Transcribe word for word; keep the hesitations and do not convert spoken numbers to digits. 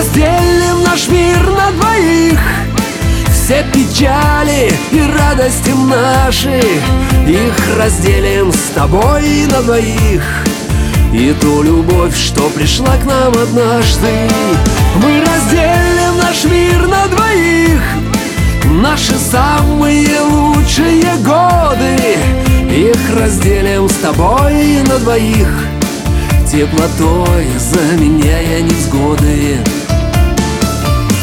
разделим наш мир на двоих. Все печали и радости наши, их разделим с тобой на двоих. И ту любовь, что пришла к нам однажды, мы разделим наш мир на двоих. Наши самые лучшие годы, их разделим с тобой на двоих. Теплотой заменяя невзгоды.